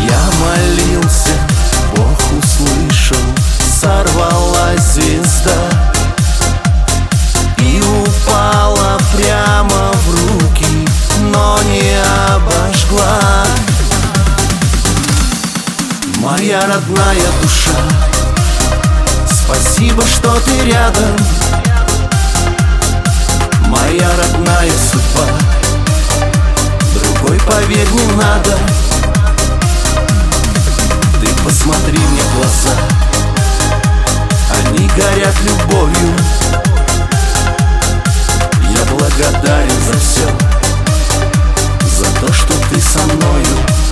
Я молился, Бог услышал, сорвалась звезда и упала прямо в руки, но не обожгла. Моя родная душа, спасибо, что ты рядом. Моя родная судьба, другой, поверь, не надо. Ты посмотри мне в глаза, они горят любовью. Я благодарен за все, за то, что ты со мною.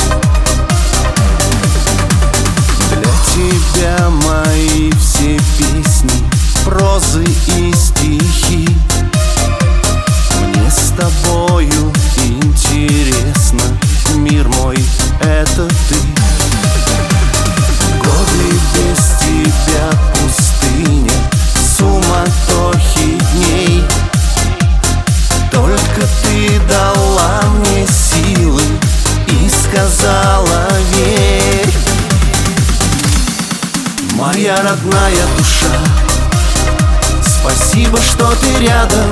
Для тебя мои все песни, прозы и стихи. Мне с тобою интересно, мир мой — это ты. Годы без тебя пустыня, суматохи дней. Только ты дала мне силы и сказала: верь. Моя родная душа, спасибо, что ты рядом.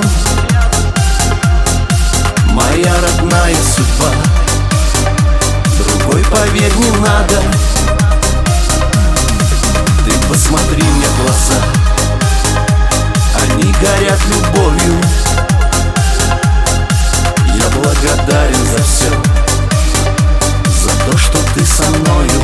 Моя родная судьба, другой, поверь, не надо. Ты посмотри мне в глаза, они горят любовью. Я благодарен за все, за то, что ты со мною.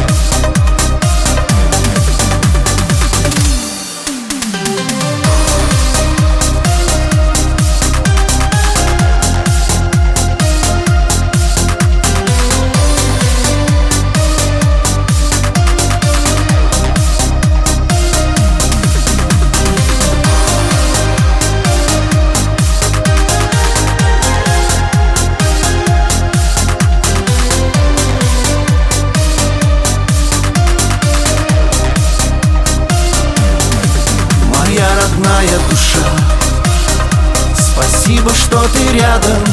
Моя родная душа, спасибо, что ты рядом.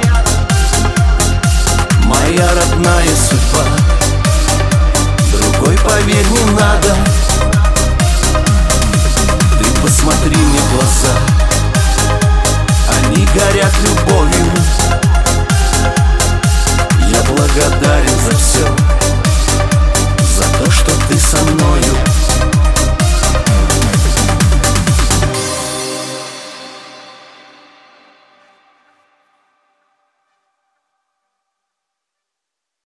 Моя родная судьба, другой, поверь, не надо. Ты посмотри мне в глаза, они горят любовью. Я благодарен за все,